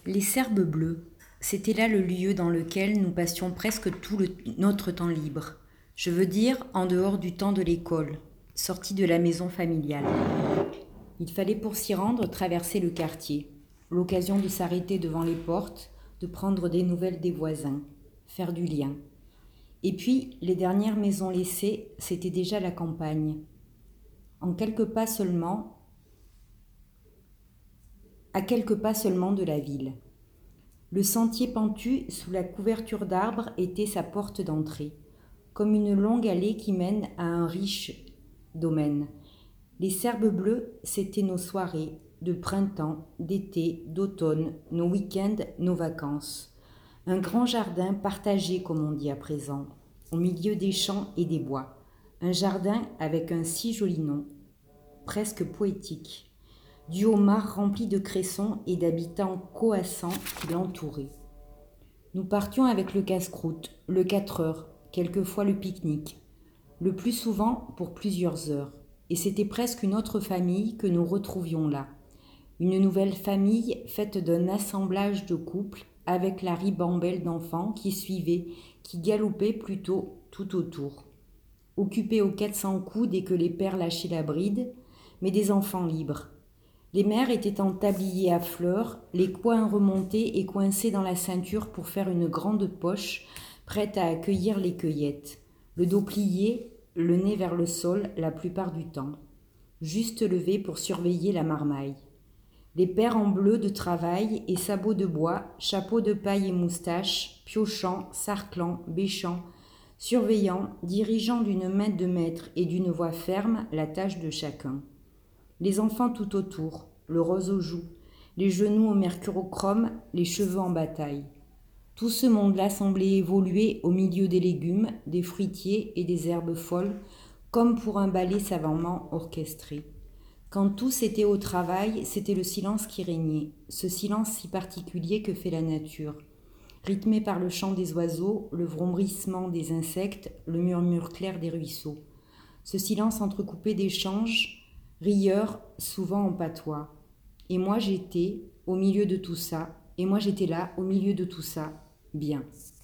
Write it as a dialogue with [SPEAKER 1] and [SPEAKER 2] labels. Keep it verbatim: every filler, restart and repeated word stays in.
[SPEAKER 1] Les Serbes bleus, c'était là le lieu dans lequel nous passions presque tout le- notre temps libre. Je veux dire, en dehors du temps de l'école, sorti de la maison familiale. Il fallait pour s'y rendre traverser le quartier, l'occasion de s'arrêter devant les portes, de prendre des nouvelles des voisins, faire du lien. Et puis, les dernières maisons laissées, c'était déjà la campagne. En quelques pas seulement, à quelques pas seulement de la ville. Le sentier pentu sous la couverture d'arbres était sa porte d'entrée, comme une longue allée qui mène à un riche domaine. Les Serbes bleus, c'étaient nos soirées, de printemps, d'été, d'automne, nos week-ends, nos vacances. Un grand jardin partagé, comme on dit à présent, au milieu des champs et des bois. Un jardin avec un si joli nom, presque poétique. Du homard rempli de cressons et d'habitants coassants qui l'entouraient. Nous partions avec le casse-croûte, le quatre heures, quelquefois le pique-nique, le plus souvent pour plusieurs heures, et c'était presque une autre famille que nous retrouvions là. Une nouvelle famille faite d'un assemblage de couples avec la ribambelle d'enfants qui suivaient, qui galopaient plutôt tout autour. Occupés aux quatre cents coups dès que les pères lâchaient la bride, mais des enfants libres. Les mères étaient en tablier à fleurs, les coins remontés et coincés dans la ceinture pour faire une grande poche, prête à accueillir les cueillettes. Le dos plié, le nez vers le sol la plupart du temps, juste levé pour surveiller la marmaille. Les pères en bleu de travail et sabots de bois, chapeaux de paille et moustaches, piochant, sarclant, bêchant, surveillant, dirigeant d'une main de maître et d'une voix ferme la tâche de chacun. Les enfants tout autour, le rose aux joues, les genoux au mercurochrome, les cheveux en bataille. Tout ce monde-là semblait évoluer au milieu des légumes, des fruitiers et des herbes folles, comme pour un ballet savamment orchestré. Quand tous étaient au travail, c'était le silence qui régnait, ce silence si particulier que fait la nature, rythmé par le chant des oiseaux, le vrombissement des insectes, le murmure clair des ruisseaux. Ce silence entrecoupé d'échanges, rieur, souvent en patois. Et moi j'étais au milieu de tout ça, et moi j'étais là au milieu de tout ça, bien.